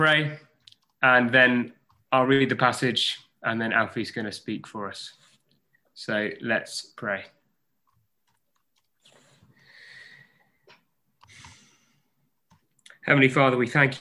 pray, and then I'll read the passage, and then Alfie's going to speak for us. So let's pray. Heavenly Father, we thank you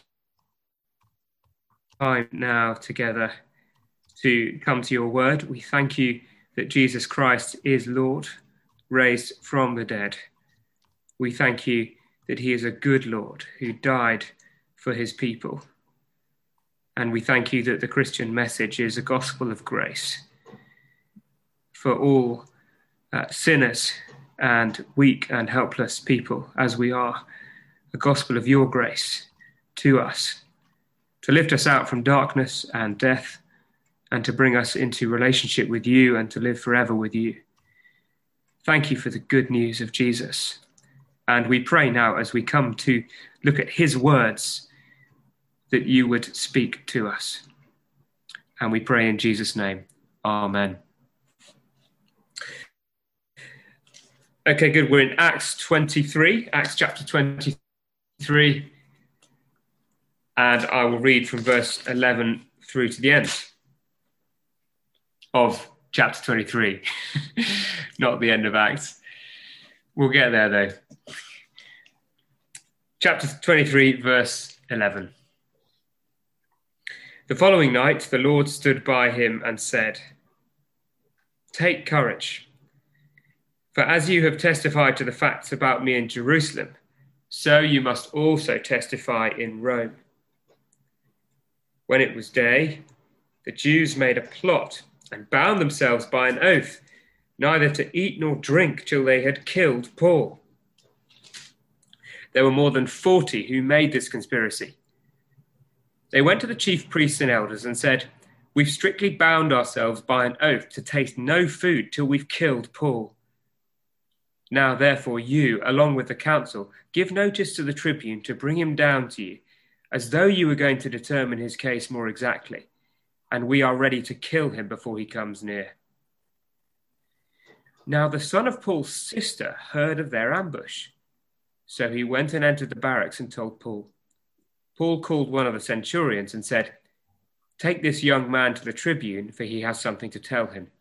for time now together to come to your word. We thank you that Jesus Christ is Lord, raised from the dead. We thank you that he is a good Lord who died for his people. And we thank you that the Christian message is a gospel of grace for all sinners and weak and helpless people, as we are, a gospel of your grace to us, to lift us out from darkness and death, and to bring us into relationship with you and to live forever with you. Thank you for the good news of Jesus. And we pray now, as we come to look at his words, that you would speak to us. And we pray in Jesus' name. Amen. Okay, good. We're in Acts 23, Acts chapter 23. And I will read from verse 11 through to the end of chapter 23, not the end of Acts. We'll get there though. Chapter 23, verse 11. The following night, the Lord stood by him and said, "Take courage, for as you have testified to the facts about me in Jerusalem, so you must also testify in Rome." When it was day, the Jews made a plot and bound themselves by an oath, neither to eat nor drink till they had killed Paul. There were more than 40 who made this conspiracy. They went to the chief priests and elders and said, "We've strictly bound ourselves by an oath to taste no food till we've killed Paul. Now, therefore, you, along with the council, give notice to the tribune to bring him down to you, as though you were going to determine his case more exactly, and we are ready to kill him before he comes near." Now the son of Paul's sister heard of their ambush. So he went and entered the barracks and told Paul. Paul called one of the centurions and said, "Take this young man to the tribune, for he has something to tell him."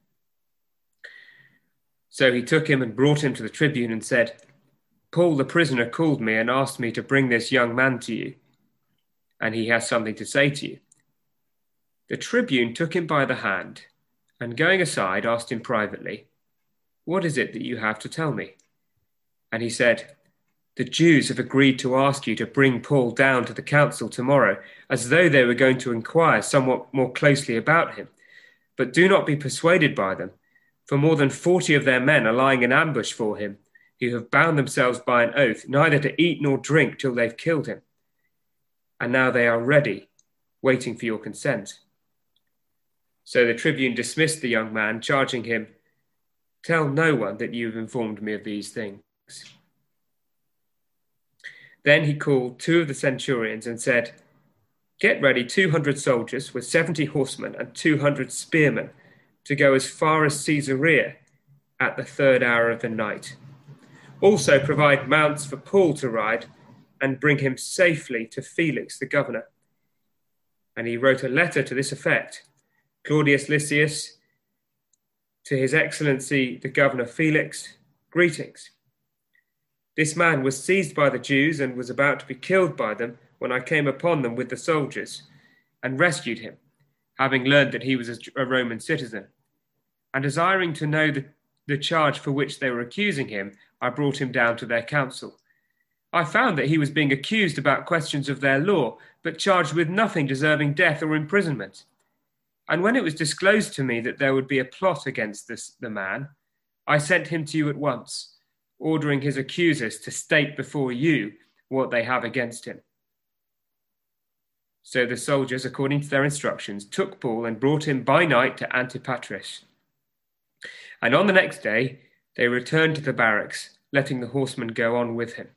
So he took him and brought him to the tribune and said, "Paul the prisoner called me and asked me to bring this young man to you, and he has something to say to you." The tribune took him by the hand, and going aside asked him privately, "What is it that you have to tell me?" And he said, "The Jews have agreed to ask you to bring Paul down to the council tomorrow, as though they were going to inquire somewhat more closely about him. But do not be persuaded by them, for more than 40 of their men are lying in ambush for him, who have bound themselves by an oath neither to eat nor drink till they've killed him. And now they are ready, waiting for your consent." So the tribune dismissed the young man, charging him, "Tell no one that you have informed me of these things." Then he called 2 of the centurions and said, "Get ready 200 soldiers with 70 horsemen and 200 spearmen to go as far as Caesarea at the 3rd hour of the night. Also provide mounts for Paul to ride and bring him safely to Felix the governor." And he wrote a letter to this effect: "Claudius Lysias, to his excellency the governor Felix, greetings. This man was seized by the Jews and was about to be killed by them when I came upon them with the soldiers and rescued him, having learned that he was a Roman citizen. And desiring to know the charge for which they were accusing him, I brought him down to their council. I found that he was being accused about questions of their law, but charged with nothing deserving death or imprisonment. And when it was disclosed to me that there would be a plot against the man, I sent him to you at once, ordering his accusers to state before you what they have against him." So the soldiers, according to their instructions, took Paul and brought him by night to Antipatris. And on the next day, they returned to the barracks, letting the horsemen go on with him.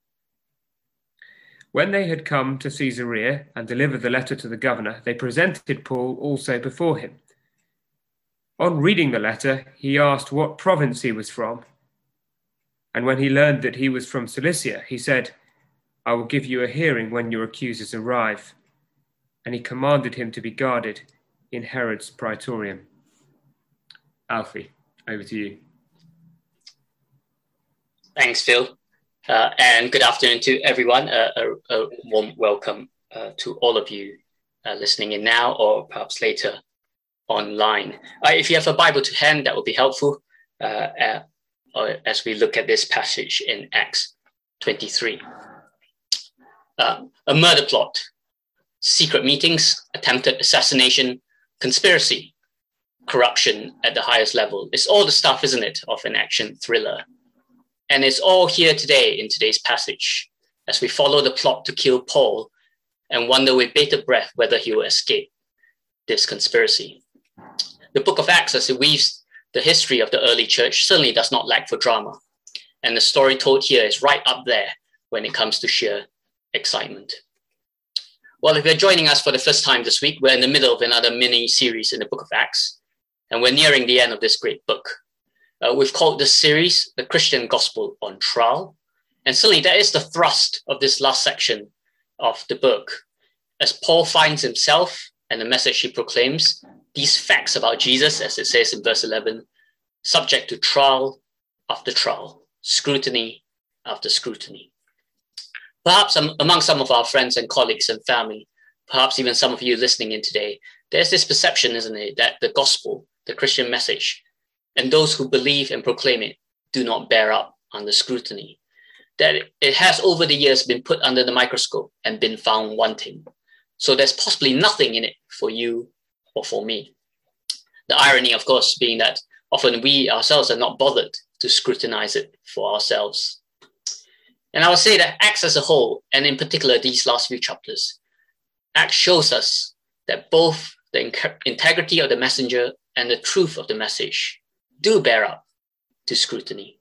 When they had come to Caesarea and delivered the letter to the governor, they presented Paul also before him. On reading the letter, he asked what province he was from. And when he learned that he was from Cilicia, he said, "I will give you a hearing when your accusers arrive." and he commanded him to be guarded in Herod's praetorium. Alfie, over to you. Thanks, Phil. And good afternoon to everyone. A warm welcome to all of you listening in now or perhaps later online. If you have a Bible to hand, that would be helpful as we look at this passage in Acts 23. A murder plot, secret meetings, attempted assassination, conspiracy, corruption at the highest level. It's all the stuff, isn't it, of an action thriller. And it's all here today in today's passage as we follow the plot to kill Paul and wonder with bated breath whether he will escape this conspiracy. The book of Acts, as it weaves the history of the early church, certainly does not lack for drama. And the story told here is right up there when it comes to sheer excitement. Well, if you're joining us for the first time this week, we're in the middle of another mini-series in the book of Acts, and we're nearing the end of this great book. We've called this series The Christian Gospel on Trial, and certainly that is the thrust of this last section of the book. As Paul finds himself and the message he proclaims, these facts about Jesus, as it says in verse 11, subject to trial after trial, scrutiny after scrutiny. Perhaps among some of our friends and colleagues and family, perhaps even some of you listening in today, there's this perception, isn't it, that the gospel, the Christian message, and those who believe and proclaim it do not bear up under scrutiny, that it has over the years been put under the microscope and been found wanting. So there's possibly nothing in it for you or for me. The irony, of course, being that often we ourselves are not bothered to scrutinize it for ourselves. And I would say that Acts as a whole, and in particular these last few chapters, Acts shows us that both the integrity of the messenger and the truth of the message do bear up to scrutiny.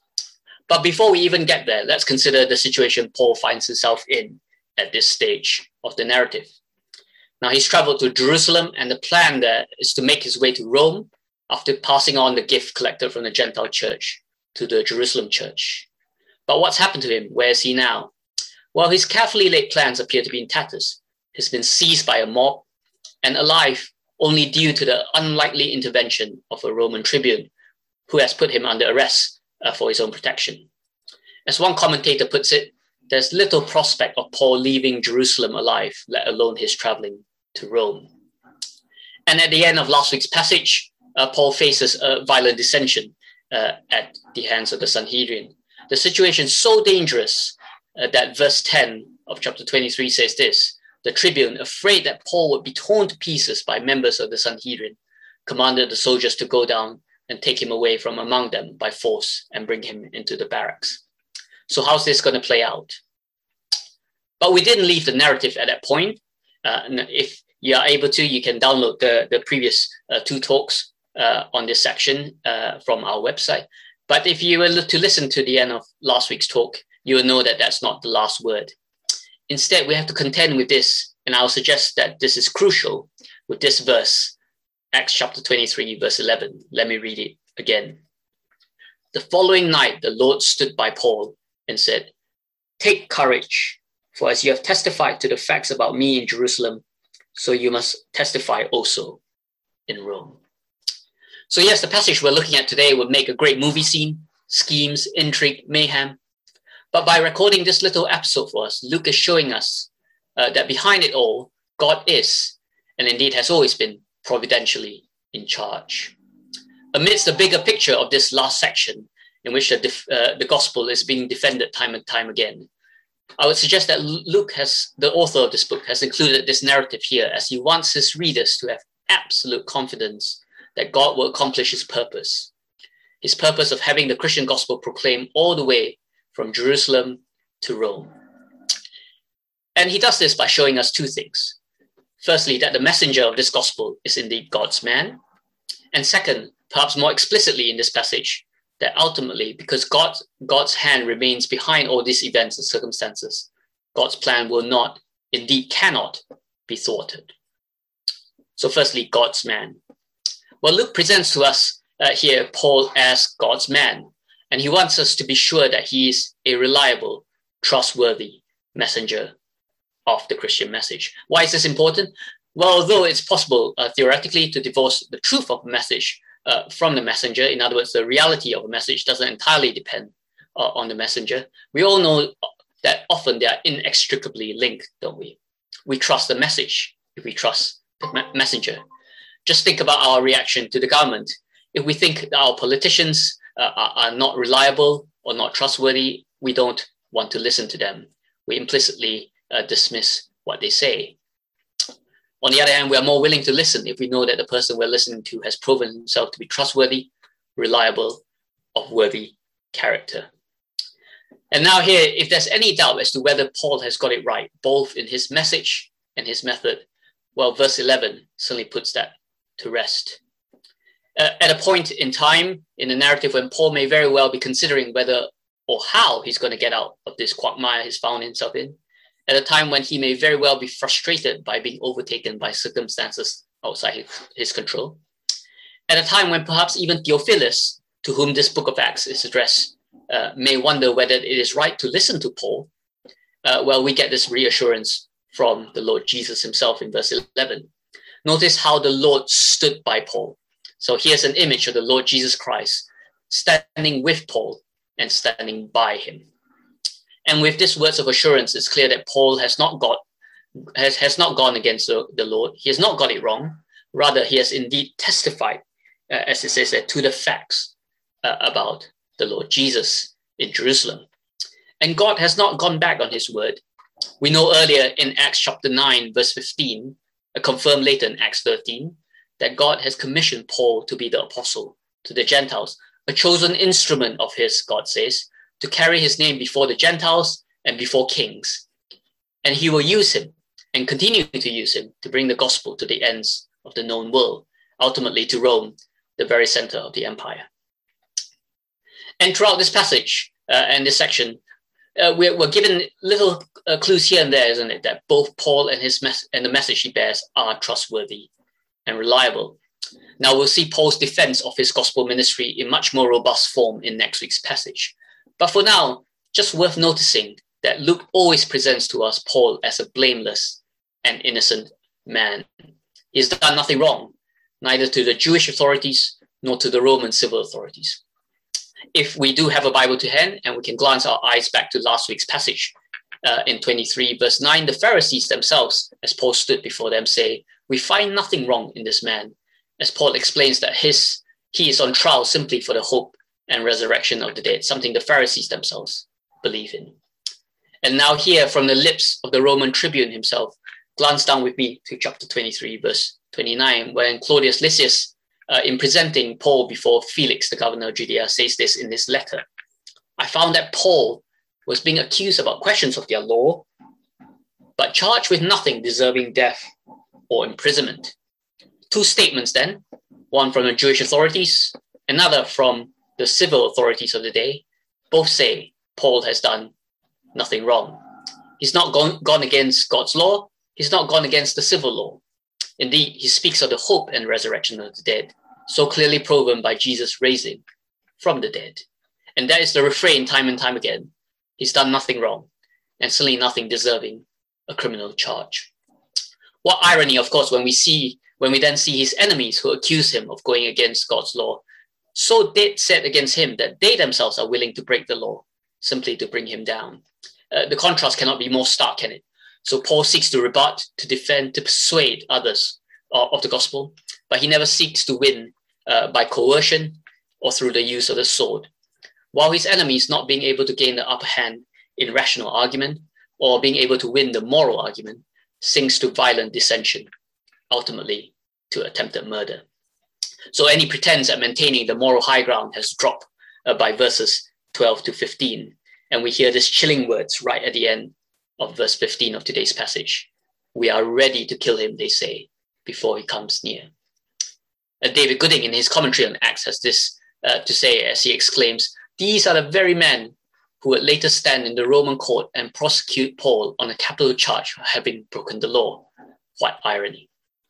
But before we even get there, let's consider the situation Paul finds himself in at this stage of the narrative. Now, he's traveled to Jerusalem, and the plan there is to make his way to Rome after passing on the gift collected from the Gentile church to the Jerusalem church. But what's happened to him? Where is he now? Well, his carefully laid plans appear to be in tatters. He's been seized by a mob and alive only due to the unlikely intervention of a Roman tribune who has put him under arrest for his own protection. As one commentator puts it, there's little prospect of Paul leaving Jerusalem alive, let alone his traveling to Rome. And at the end of last week's passage, Paul faces a violent dissension at the hands of the Sanhedrin. The situation is so dangerous that verse 10 of chapter 23 says this: the tribune, afraid that Paul would be torn to pieces by members of the Sanhedrin, commanded the soldiers to go down and take him away from among them by force and bring him into the barracks. So how's this going to play out? But we didn't leave the narrative at that point. If you are able to, you can download the previous two talks on this section from our website. But if you were to listen to the end of last week's talk, you will know that that's not the last word. Instead, we have to contend with this, and I'll suggest that this is crucial with this verse, Acts chapter 23, verse 11. Let me read it again. The following night, the Lord stood by Paul and said, "Take courage, for as you have testified to the facts about me in Jerusalem, so you must testify also in Rome." So yes, the passage we're looking at today would make a great movie scene, schemes, intrigue, mayhem. But by recording this little episode for us, Luke is showing us that behind it all, God is, and indeed has always been, providentially in charge. Amidst the bigger picture of this last section, in which the gospel is being defended time and time again, I would suggest that Luke, the author of this book, has included this narrative here as he wants his readers to have absolute confidence that God will accomplish his purpose of having the Christian gospel proclaimed all the way from Jerusalem to Rome. And he does this by showing us two things. Firstly, that the messenger of this gospel is indeed God's man. And second, perhaps more explicitly in this passage, that ultimately, because God's hand remains behind all these events and circumstances, God's plan will not, indeed cannot, be thwarted. So firstly, God's man. Well, Luke presents to us here Paul as God's man, and he wants us to be sure that he is a reliable, trustworthy messenger of the Christian message. Why is this important? Well, although it's possible theoretically to divorce the truth of a message from the messenger, in other words, the reality of a message doesn't entirely depend on the messenger, we all know that often they are inextricably linked, don't we? We trust the message if we trust the messenger. Just think about our reaction to the government. If we think that our politicians are not reliable or not trustworthy, we don't want to listen to them. We implicitly dismiss what they say. On the other hand, we are more willing to listen if we know that the person we're listening to has proven himself to be trustworthy, reliable, of worthy character. And now here, if there's any doubt as to whether Paul has got it right, both in his message and his method, well, verse 11 certainly puts that to rest. At a point in time in the narrative when Paul may very well be considering whether or how he's going to get out of this quagmire he's found himself in, at a time when he may very well be frustrated by being overtaken by circumstances outside his control, at a time when perhaps even Theophilus, to whom this book of Acts is addressed, may wonder whether it is right to listen to Paul, well, we get this reassurance from the Lord Jesus himself in verse 11. Notice how the Lord stood by Paul. So here's an image of the Lord Jesus Christ standing with Paul and standing by him. And with these words of assurance, it's clear that Paul has not gone against the Lord. He has not got it wrong. Rather, he has indeed testified, as it says there, to the facts about the Lord Jesus in Jerusalem. And God has not gone back on his word. We know earlier in Acts chapter 9, verse 15, confirmed later in Acts 13, that God has commissioned Paul to be the apostle to the Gentiles, a chosen instrument of his, God says, to carry his name before the Gentiles and before kings. And he will use him and continue to use him to bring the gospel to the ends of the known world, ultimately to Rome, the very center of the empire. And throughout this passage and this section, we're given little clues here and there, isn't it, that both Paul and the message he bears are trustworthy and reliable. Now we'll see Paul's defense of his gospel ministry in much more robust form in next week's passage. But for now, just worth noticing that Luke always presents to us Paul as a blameless and innocent man. He's done nothing wrong, neither to the Jewish authorities nor to the Roman civil authorities. If we do have a Bible to hand and we can glance our eyes back to last week's passage in 23 verse 9, the Pharisees themselves, as Paul stood before them, say, "We find nothing wrong in this man," as Paul explains that he is on trial simply for the hope and resurrection of the dead, something the Pharisees themselves believe in. And now here from the lips of the Roman tribune himself, glance down with me to chapter 23 verse 29, when Claudius Lysias, in presenting Paul before Felix, the governor of Judea, says this in his letter: "I found that Paul was being accused about questions of their law, but charged with nothing deserving death or imprisonment." Two statements then, one from the Jewish authorities, another from the civil authorities of the day, both say Paul has done nothing wrong. He's not gone against God's law. He's not gone against the civil law. Indeed, he speaks of the hope and resurrection of the dead, so clearly proven by Jesus raising from the dead. And that is the refrain time and time again. He's done nothing wrong, and certainly nothing deserving a criminal charge. What irony, of course, when we then see his enemies who accuse him of going against God's law, so dead set against him that they themselves are willing to break the law simply to bring him down. The contrast cannot be more stark, can it? So Paul seeks to rebut, to defend, to persuade others of the gospel, but he never seeks to win by coercion or through the use of the sword. While his enemies, not being able to gain the upper hand in rational argument or being able to win the moral argument, sinks to violent dissension, ultimately to attempted murder. So any pretense at maintaining the moral high ground has dropped by verses 12 to 15. And we hear these chilling words right at the end of verse 15 of today's passage. "We are ready to kill him," they say, "before he comes near." David Gooding, in his commentary on Acts, has this to say as he exclaims, "These are the very men who would later stand in the Roman court and prosecute Paul on a capital charge for having broken the law." What irony.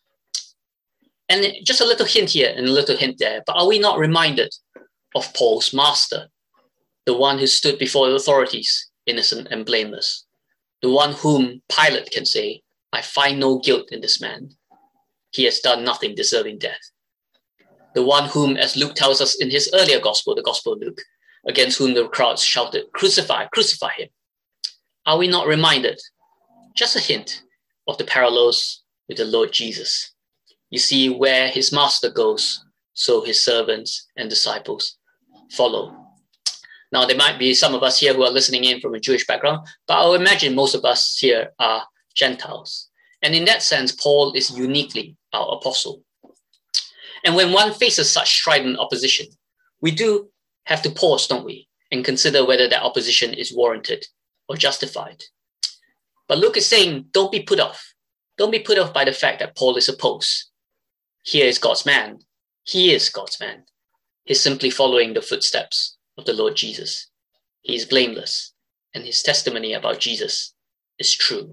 And just a little hint here and a little hint there, but are we not reminded of Paul's master, the one who stood before the authorities, innocent and blameless? the one whom Pilate can say, I find no guilt in this man. He has done nothing deserving death. The one whom, as Luke tells us in his earlier gospel, the Gospel of Luke, against whom the crowds shouted, crucify, crucify him. Are we not reminded, just a hint, of the parallels with the Lord Jesus? You see, where his master goes, so his servants and disciples follow. Now, there might be some of us here who are listening in from a Jewish background, but I'll imagine most of us here are Gentiles. And in that sense, Paul is uniquely our apostle. And when one faces such strident opposition, we do have to pause, don't we, and consider whether that opposition is warranted or justified. But Luke is saying, don't be put off. Don't be put off by the fact that Paul is opposed. Here is God's man. He is God's man. He's simply following the footsteps of the Lord Jesus. He is blameless, and his testimony about Jesus is true.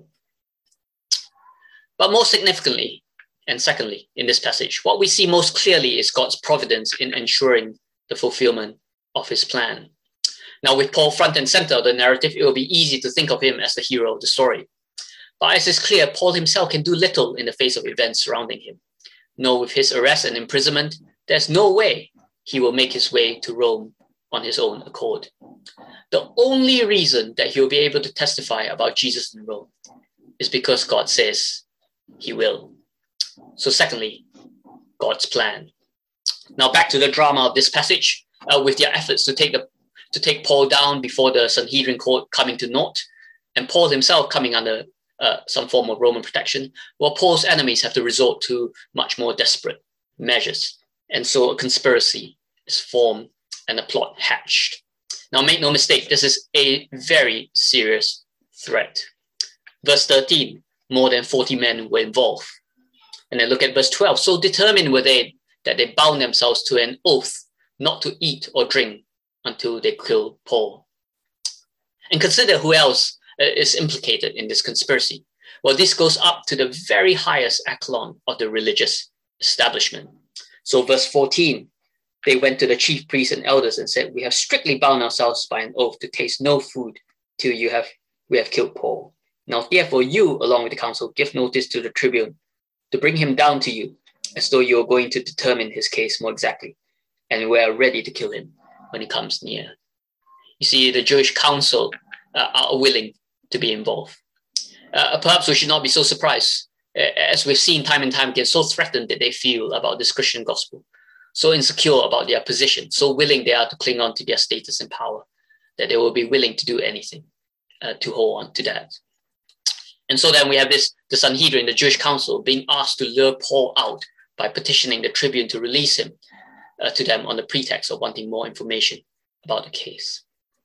But more significantly, and secondly, in this passage, what we see most clearly is God's providence in ensuring the fulfillment of his plan. Now, with Paul front and center of the narrative, it will be easy to think of him as the hero of the story. But as is clear, Paul himself can do little in the face of events surrounding him. No, with his arrest and imprisonment, there's no way he will make his way to Rome on his own accord. The only reason that he will be able to testify about Jesus in Rome is because God says he will. So secondly, God's plan. Now back to the drama of this passage, with their efforts to take Paul down before the Sanhedrin court coming to naught, and Paul himself coming under some form of Roman protection, while Paul's enemies have to resort to much more desperate measures. And so a conspiracy is formed and a plot hatched. Now make no mistake, this is a very serious threat. Verse 13, more than 40 men were involved. And then look at verse 12. So determined were they that they bound themselves to an oath not to eat or drink until they kill Paul. And consider who else is implicated in this conspiracy. Well, this goes up to the very highest echelon of the religious establishment. So verse 14, they went to the chief priests and elders and said, we have strictly bound ourselves by an oath to taste no food till we have killed Paul. Now, therefore, you, along with the council, give notice to the tribune to bring him down to you, as though you are going to determine his case more exactly, and we are ready to kill him when he comes near. You see, the Jewish council are willing to be involved. Perhaps we should not be so surprised, as we've seen time and time again, so threatened that they feel about this Christian gospel, so insecure about their position, so willing they are to cling on to their status and power, that they will be willing to do anything to hold on to that. And so then we have the Sanhedrin, the Jewish council, being asked to lure Paul out by petitioning the tribune to release him to them on the pretext of wanting more information about the case.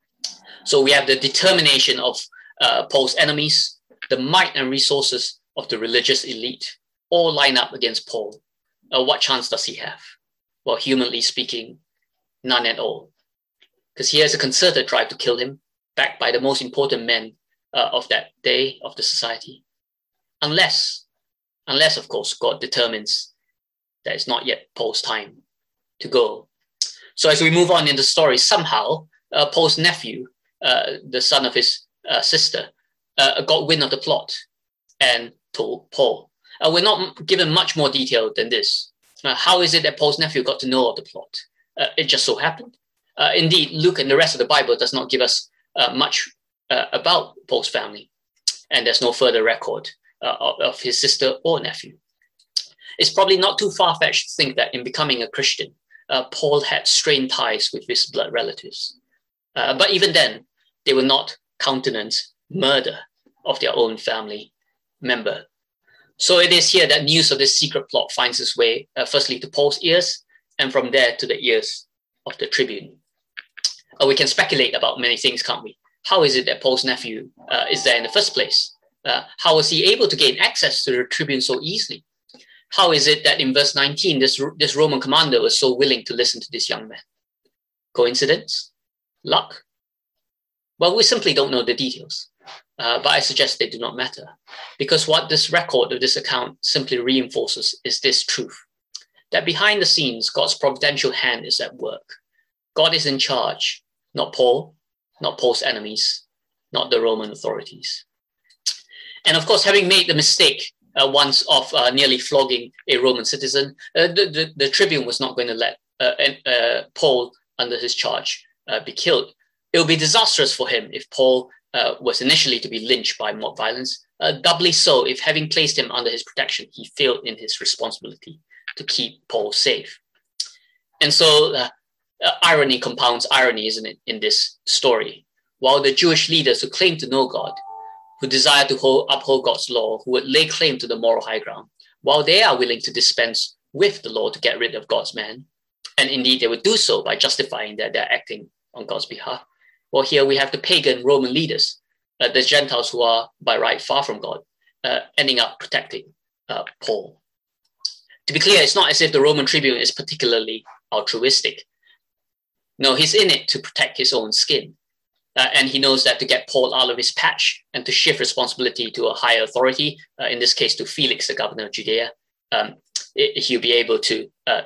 So we have the determination of Paul's enemies, the might and resources of the religious elite, all line up against Paul. What chance does he have? Well, humanly speaking, none at all. Because he has a concerted drive to kill him, backed by the most important men of that day of the society. Unless, of course, God determines that it's not yet Paul's time to go. So as we move on in the story, somehow Paul's nephew, the son of his sister, got wind of the plot and told Paul. We're not given much more detail than this. How is it that Paul's nephew got to know of the plot? It just so happened. Indeed, Luke and the rest of the Bible does not give us much about Paul's family, and there's no further record of his sister or nephew. It's probably not too far-fetched to think that in becoming a Christian, Paul had strained ties with his blood relatives. But even then, they will not countenance murder of their own family member. So it is here that news of this secret plot finds its way, firstly to Paul's ears, and from there to the ears of the tribune. We can speculate about many things, can't we? How is it that Paul's nephew is there in the first place? How was he able to gain access to the tribune so easily? How is it that in verse 19, this Roman commander was so willing to listen to this young man? Coincidence? Luck? Well, we simply don't know the details, but I suggest they do not matter, because what this record of this account simply reinforces is this truth, that behind the scenes, God's providential hand is at work. God is in charge, not Paul, not Paul's enemies, not the Roman authorities. And of course, having made the mistake once of nearly flogging a Roman citizen, the tribune was not going to let Paul, under his charge, be killed. It would be disastrous for him if Paul was initially to be lynched by mob violence, doubly so if, having placed him under his protection, he failed in his responsibility to keep Paul safe. And so irony compounds irony, isn't it, in this story? While the Jewish leaders who claim to know God, who desire to uphold God's law, who would lay claim to the moral high ground, while they are willing to dispense with the law to get rid of God's man, and indeed they would do so by justifying that they're acting on God's behalf. Well, here we have the pagan Roman leaders, the Gentiles who are by right far from God, ending up protecting Paul. To be clear, it's not as if the Roman tribune is particularly altruistic. No, he's in it to protect his own skin. And he knows that to get Paul out of his patch and to shift responsibility to a higher authority, in this case to Felix, the governor of Judea, he'll be able to,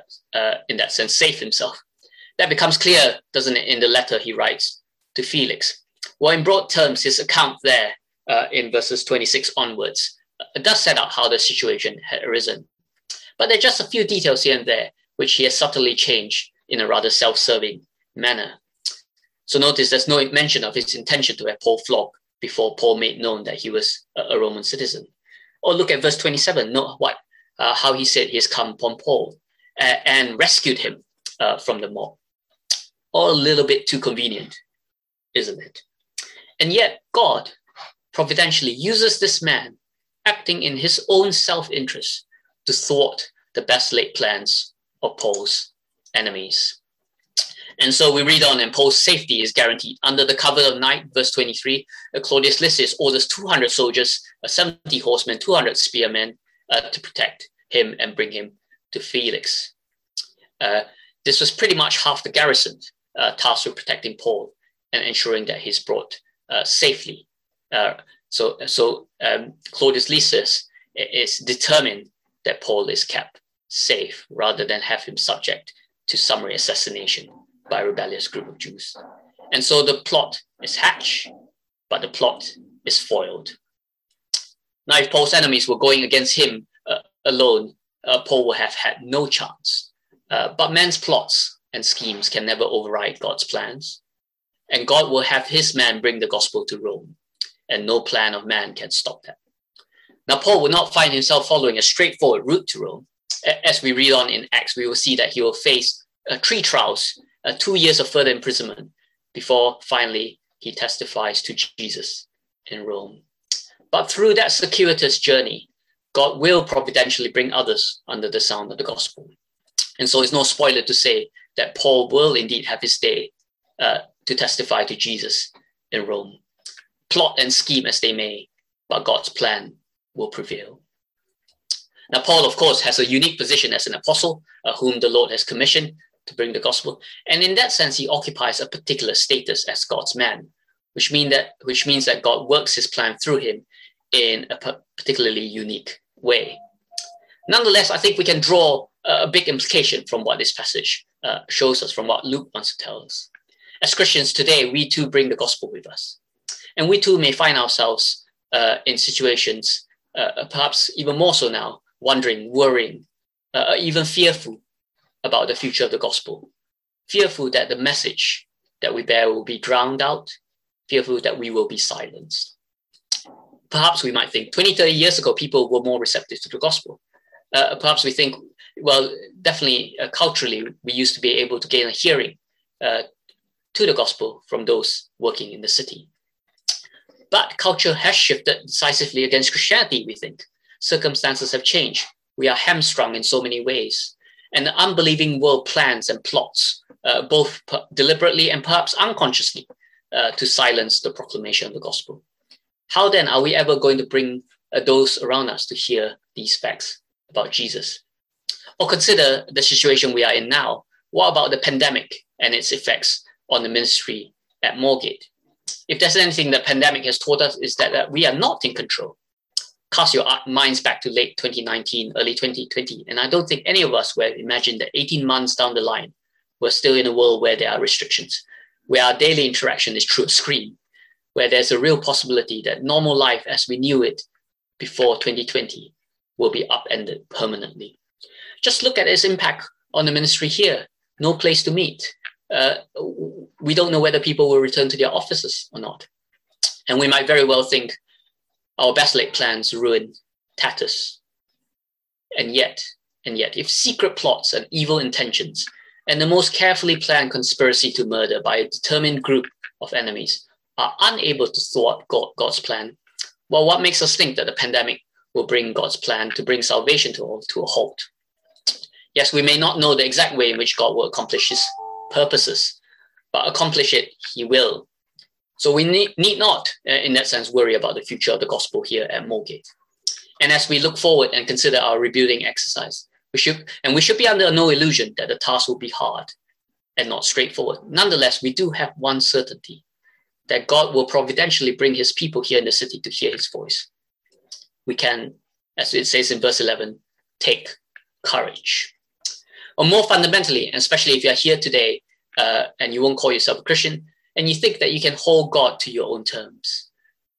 in that sense, save himself. That becomes clear, doesn't it, in the letter he writes to Felix. Well, in broad terms, his account there in verses 26 onwards does set out how the situation had arisen. But there are just a few details here and there which he has subtly changed in a rather self-serving manner. So notice there's no mention of his intention to have Paul flogged before Paul made known that he was a Roman citizen. Or look at verse 27, note how he said he has come upon Paul and rescued him from the mob. All a little bit too convenient, isn't it? And yet God providentially uses this man acting in his own self-interest to thwart the best laid plans of Paul's enemies. And so we read on, and Paul's safety is guaranteed. Under the cover of night, verse 23, Claudius Lysias orders 200 soldiers, 70 horsemen, 200 spearmen to protect him and bring him to Felix. This was pretty much half the garrison tasked with protecting Paul and ensuring that he's brought safely. So Claudius Lysias is determined that Paul is kept safe rather than have him subject to summary assassination by a rebellious group of Jews. And so the plot is hatched, but the plot is foiled. Now, if Paul's enemies were going against him alone, Paul would have had no chance. But men's plots and schemes can never override God's plans. And God will have his man bring the gospel to Rome, and no plan of man can stop that. Now, Paul will not find himself following a straightforward route to Rome. As we read on in Acts, we will see that he will face 3 trials, 2 years of further imprisonment before finally he testifies to Jesus in Rome. But through that circuitous journey, God will providentially bring others under the sound of the gospel. And so it's no spoiler to say that Paul will indeed have his day to testify to Jesus in Rome. Plot and scheme as they may, but God's plan will prevail. Now, Paul, of course, has a unique position as an apostle whom the Lord has commissioned to bring the gospel. And in that sense, he occupies a particular status as God's man, which means that God works his plan through him in a particularly unique way. Nonetheless, I think we can draw a big implication from what this passage shows us, from what Luke wants to tell us. As Christians today, we too bring the gospel with us. And we too may find ourselves in situations, perhaps even more so now, wondering, worrying, even fearful about the future of the gospel, fearful that the message that we bear will be drowned out, fearful that we will be silenced. Perhaps we might think 20, 30 years ago, people were more receptive to the gospel. Perhaps we think, well, definitely culturally, we used to be able to gain a hearing to the gospel from those working in the city. But culture has shifted decisively against Christianity, we think. Circumstances have changed. We are hamstrung in so many ways. And the unbelieving world plans and plots, both deliberately and perhaps unconsciously, to silence the proclamation of the gospel. How then are we ever going to bring those around us to hear these facts about Jesus? Or consider the situation we are in now. What about the pandemic and its effects on the ministry at Moorgate? If there's anything the pandemic has taught us, is that we are not in control. Cast your minds back to late 2019, early 2020, and I don't think any of us would have imagined that 18 months down the line, we're still in a world where there are restrictions, where our daily interaction is through a screen, where there's a real possibility that normal life as we knew it before 2020 will be upended permanently. Just look at its impact on the ministry here. No place to meet. We don't know whether people will return to their offices or not. And we might very well think our best laid plans ruin tatters. And yet, if secret plots and evil intentions and the most carefully planned conspiracy to murder by a determined group of enemies are unable to thwart God's plan, well, what makes us think that the pandemic will bring God's plan to bring salvation to a halt? Yes, we may not know the exact way in which God will accomplish his purposes, but accomplish it he will. So we need not, in that sense, worry about the future of the gospel here at Moorgate. And as we look forward and consider our rebuilding exercise, we should be under no illusion that the task will be hard and not straightforward. Nonetheless, we do have one certainty, that God will providentially bring his people here in the city to hear his voice. We can, as it says in verse 11, take courage. Or more fundamentally, and especially if you're here today and you won't call yourself a Christian, and you think that you can hold God to your own terms.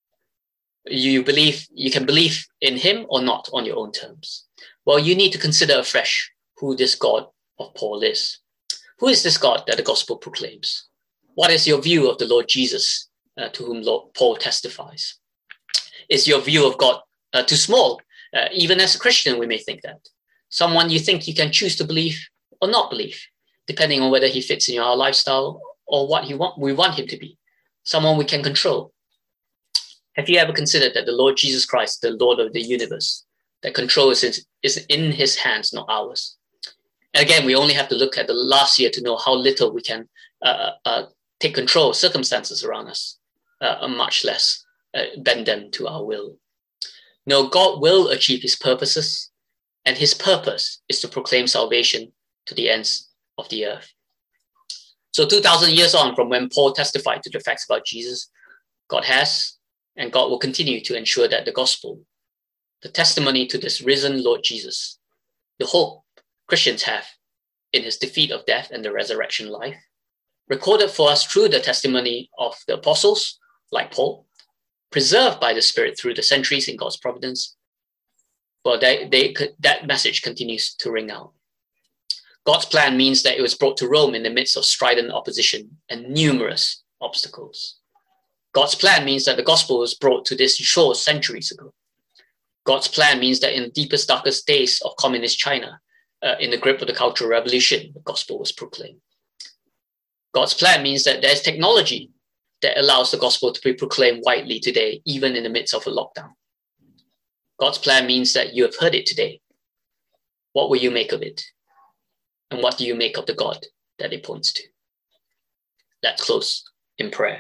You can believe in him or not on your own terms. Well, you need to consider afresh who this God of Paul is. Who is this God that the gospel proclaims? What is your view of the Lord Jesus to whom Paul testifies? Is your view of God too small? Even as a Christian, we may think that. Someone you think you can choose to believe or not believe, depending on whether he fits in our lifestyle or what we want him to be. Someone we can control. Have you ever considered that the Lord Jesus Christ, the Lord of the universe, that control is in his hands, not ours? And again, we only have to look at the last year to know how little we can take control of circumstances around us, much less bend them to our will. No, God will achieve his purposes, and his purpose is to proclaim salvation to the ends of the earth. So 2,000 years on from when Paul testified to the facts about Jesus, God has and God will continue to ensure that the gospel, the testimony to this risen Lord Jesus, the hope Christians have in his defeat of death and the resurrection life, recorded for us through the testimony of the apostles, like Paul, preserved by the Spirit through the centuries in God's providence, well, that message continues to ring out. God's plan means that it was brought to Rome in the midst of strident opposition and numerous obstacles. God's plan means that the gospel was brought to this shore centuries ago. God's plan means that in the deepest, darkest days of communist China, in the grip of the Cultural Revolution, the gospel was proclaimed. God's plan means that there's technology that allows the gospel to be proclaimed widely today, even in the midst of a lockdown. God's plan means that you have heard it today. What will you make of it? And what do you make of the God that it points to? Let's close in prayer.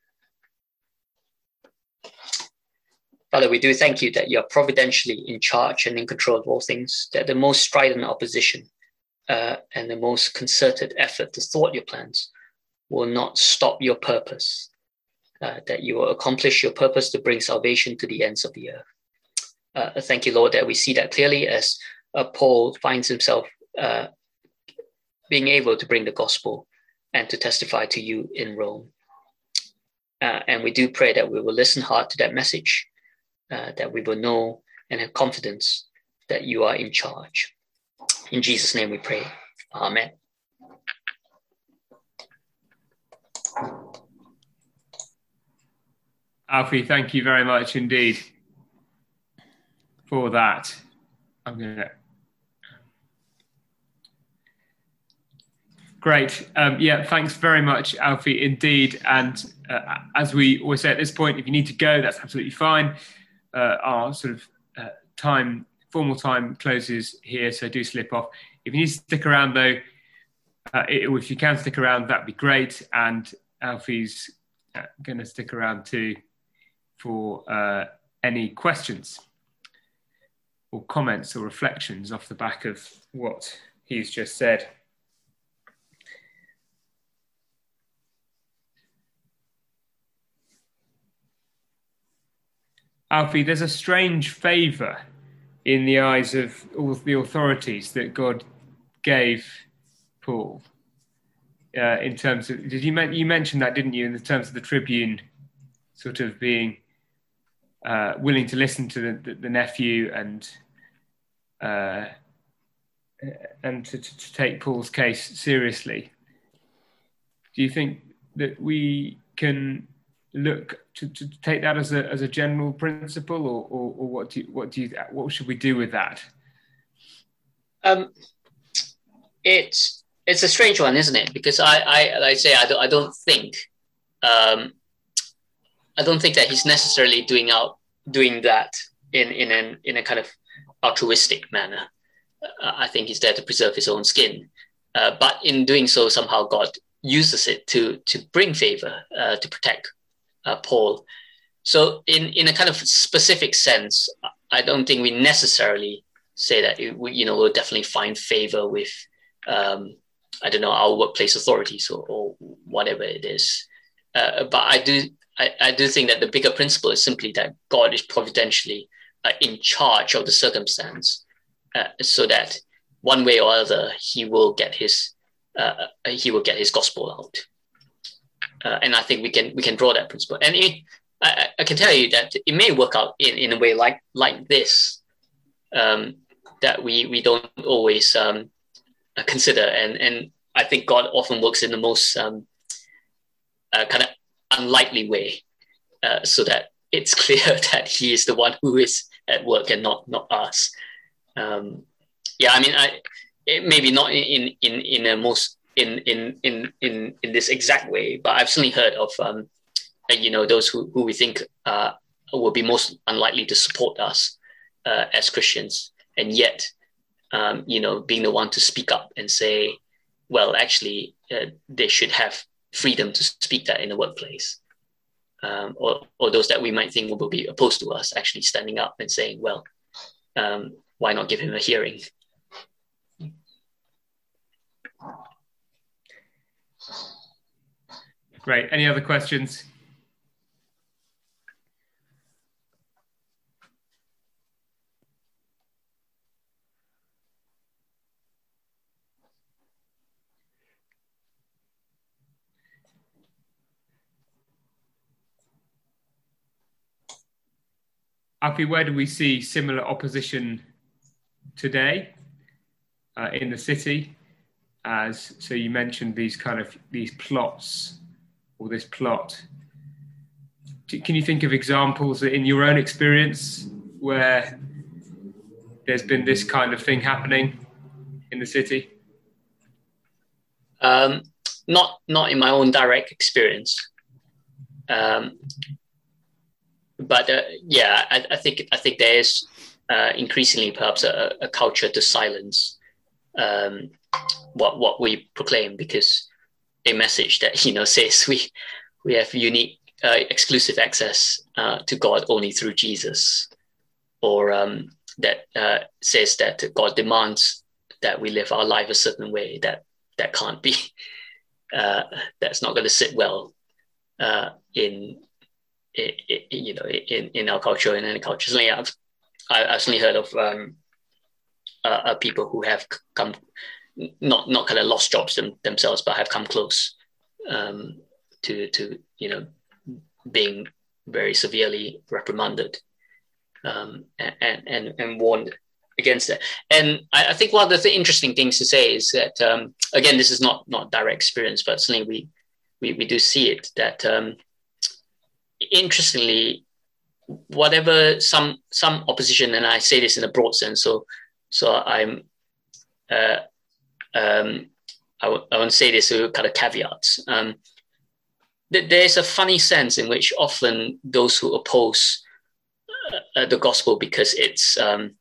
Father, we do thank you that you are providentially in charge and in control of all things, that the most strident opposition and the most concerted effort to thwart your plans will not stop your purpose, that you will accomplish your purpose to bring salvation to the ends of the earth. Thank you, Lord, that we see that clearly as Paul finds himself being able to bring the gospel and to testify to you in Rome. And we do pray that we will listen hard to that message, that we will know and have confidence that you are in charge. In Jesus' name we pray. Amen. Alfie, thank you very much indeed for that. Great. Thanks very much, Alfie, indeed. And as we always say at this point, if you need to go, that's absolutely fine. Our sort of formal time closes here, so do slip off. If you need to stick around, though, if you can stick around, that'd be great. And Alfie's going to stick around too for any questions or comments or reflections off the back of what he's just said. Alfie, there's a strange favour in the eyes of all the authorities that God gave Paul. In terms of, you mentioned that, didn't you, in the terms of the Tribune sort of being willing to listen to the nephew and to take Paul's case seriously. Do you think that we can look to take that as a general principle, or what should we do with that? It's a strange one, isn't it? Because I don't think that he's necessarily doing that in a kind of altruistic manner. I think he's there to preserve his own skin, but in doing so, somehow God uses it to bring favor, to protect Paul. So in a kind of specific sense, I don't think we necessarily say that we'll definitely find favor with our workplace authorities or whatever it is. But I do think that the bigger principle is simply that God is providentially in charge of the circumstance, so that one way or other he will get his gospel out. And I think we can draw that principle. And I can tell you that it may work out in a way like this, that we don't always consider. And I think God often works in the most kind of unlikely way, so that it's clear that he is the one who is at work and not us. Maybe not in a most in this exact way, but I've certainly heard of those who we think will be most unlikely to support us as Christians, and yet being the one to speak up and say, well, actually, they should have freedom to speak that in the workplace, or those that we might think will be opposed to us actually standing up and saying, well, why not give him a hearing? Great. Any other questions? Alfie, where do we see similar opposition today in the city? So you mentioned these plots, or this plot. Can you think of examples in your own experience where there's been this kind of thing happening in the city? Not in my own direct experience. But I think there is increasingly perhaps a culture to silence what we proclaim, because a message that says we have unique exclusive access to God only through Jesus, or that says that God demands that we live our life a certain way, that can't be, that's not going to sit well in our culture and any culture. Certainly, I've certainly heard of people who have come, not kind of lost jobs themselves, but have come close to being very severely reprimanded and warned against that. And I think one of the interesting things to say is that again, this is not direct experience, but certainly we do see it, that interestingly, whatever some opposition, and I say this in a broad sense, so I'm I won't say this with kind of caveats. There's a funny sense in which often those who oppose the gospel because it's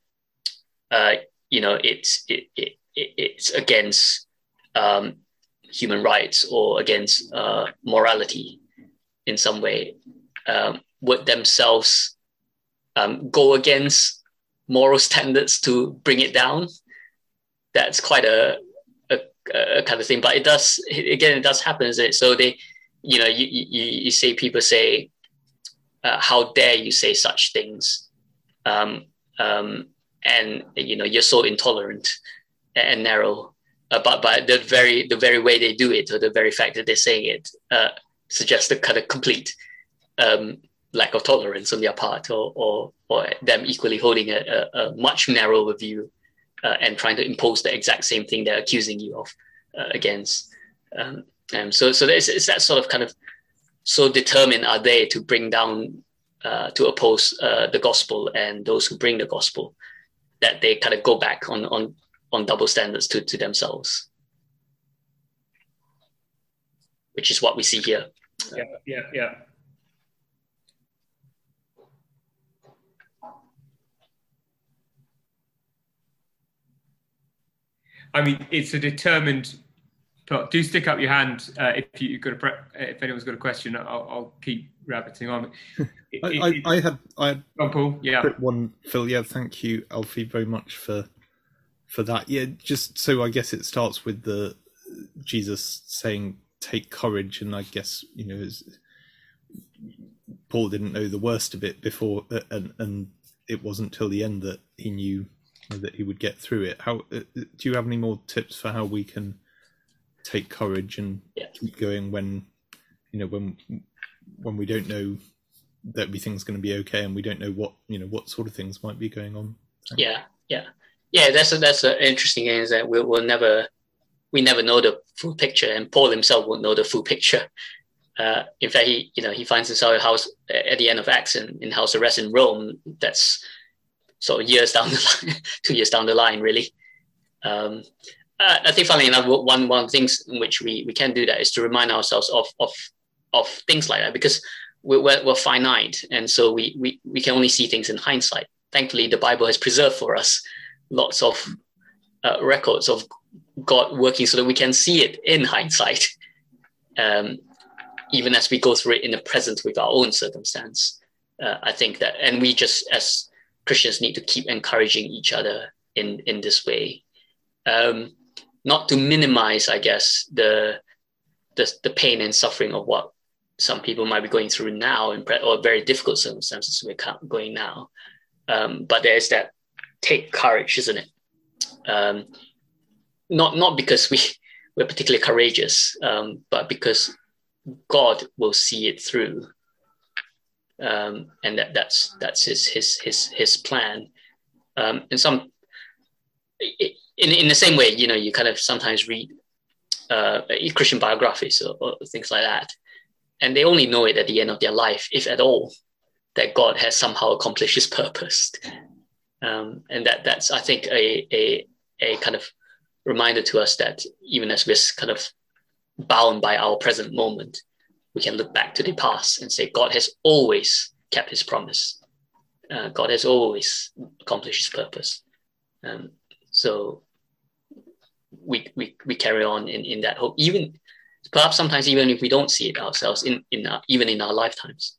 against human rights or against morality in some way, would themselves go against moral standards to bring it down. That's quite a kind of thing, but it does happen, isn't it? So they, you see people say, how dare you say such things? And you're so intolerant and narrow. But the very way they do it, or the very fact that they're saying it, suggests a kind of complete lack of tolerance on their part, or them equally holding a much narrower view and trying to impose the exact same thing they're accusing you of against. So it's that sort of kind of, so determined are they to bring down, to oppose the gospel and those who bring the gospel, that they kind of go back on double standards to themselves, which is what we see here. Yeah. I mean, it's a determined. Do stick up your hand if anyone's got a question. I'll keep rabbiting on. I had Paul. Yeah. Quick one, Phil. Yeah, thank you, Alfie, very much for that. Yeah, just so I guess it starts with the Jesus saying, "Take courage," and I guess Paul didn't know the worst of it before, and it wasn't till the end that he knew that he would get through it. How do you have any more tips for how we can take courage and keep going when we don't know that everything's going to be okay, and we don't know what sort of things might be going on? Thanks. Yeah. That's an interesting thing, is that we never know the full picture, and Paul himself won't know the full picture. In fact, he finds himself at the end of Acts in house arrest in Rome. That's sort of years down the line, 2 years down the line, really. I think, funnily enough, one of the things in which we can do that is to remind ourselves of things like that, because we're finite, and so we can only see things in hindsight. Thankfully, the Bible has preserved for us lots of records of God working so that we can see it in hindsight, even as we go through it in the present with our own circumstance. I think that, and we just as Christians need to keep encouraging each other in this way, not to minimize, I guess, the pain and suffering of what some people might be going through now, or very difficult circumstances we're going now. But there's that take courage, isn't it? Not because we're particularly courageous, but because God will see it through. And that's his plan. And in the same way, you kind of sometimes read Christian biographies or things like that, and they only know it at the end of their life, if at all, that God has somehow accomplished his purpose. And that's, I think, a kind of reminder to us that even as we're kind of bound by our present moment, we can look back to the past and say, God has always kept his promise. God has always accomplished his purpose. So we carry on in that hope, even perhaps sometimes even if we don't see it ourselves, even in our lifetimes.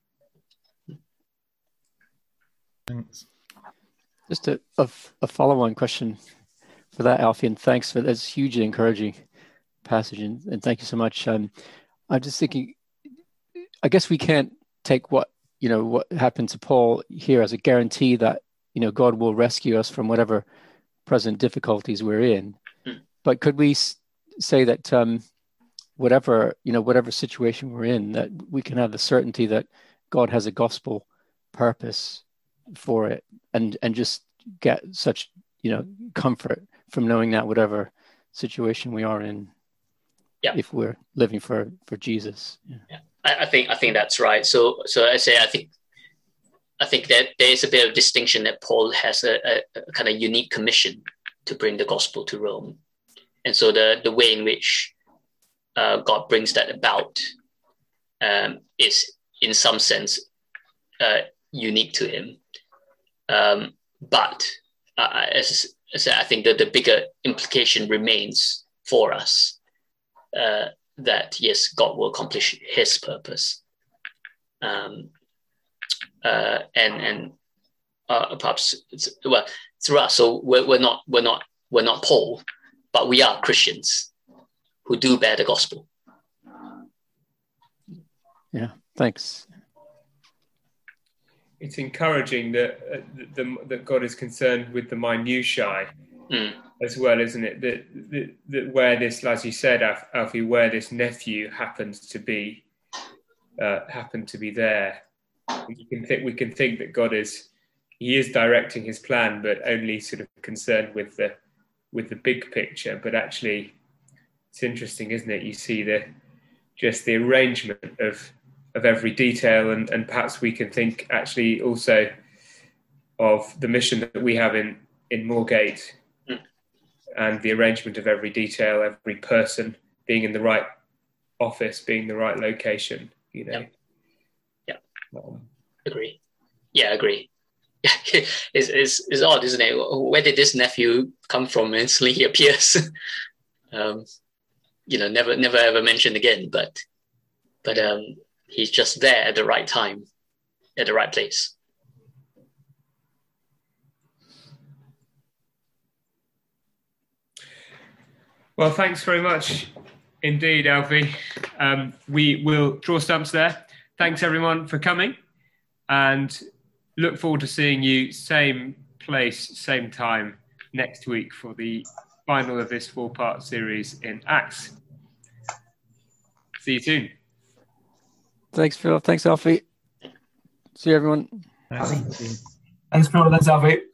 Thanks. Just a follow-on question for that, Alfie, and thanks for that's hugely encouraging passage, and thank you so much. I'm just thinking, I guess we can't take what happened to Paul here as a guarantee that God will rescue us from whatever present difficulties we're in. But could we say that whatever situation we're in, that we can have the certainty that God has a gospel purpose for it, and just get such comfort from knowing that whatever situation we are in, if we're living for Jesus. I think that's right. So I say I think that there is a bit of distinction that Paul has a kind of unique commission to bring the gospel to Rome, and so the way in which God brings that about is in some sense unique to him. But as I said, I think that the bigger implication remains for us, that yes, God will accomplish his purpose. And perhaps through us. So we're not Paul, but we are Christians who do bear the gospel. Yeah, thanks. It's encouraging that God is concerned with the minutiae as well, isn't it? That where this, as you said, Alfie, where this nephew happened to be there, we can think that God is directing his plan, but only sort of concerned with the big picture. But actually, it's interesting, isn't it? You see the arrangement of every detail, and perhaps we can think actually also of the mission that we have in Moorgate, and the arrangement of every detail, every person being in the right office, being in the right location. Agree. Yeah, agree. It's odd, isn't it? Where did this nephew come from? And suddenly he appears. Never ever mentioned again. But he's just there at the right time, at the right place. Well, thanks very much indeed, Alfie. We will draw stumps there. Thanks everyone for coming, and look forward to seeing you same place, same time next week for the final of this 4-part series in Acts. See you soon. Thanks, Phil. Thanks, Alfie. See you, everyone. Thanks. Thanks, Phil. Thanks, Alfie.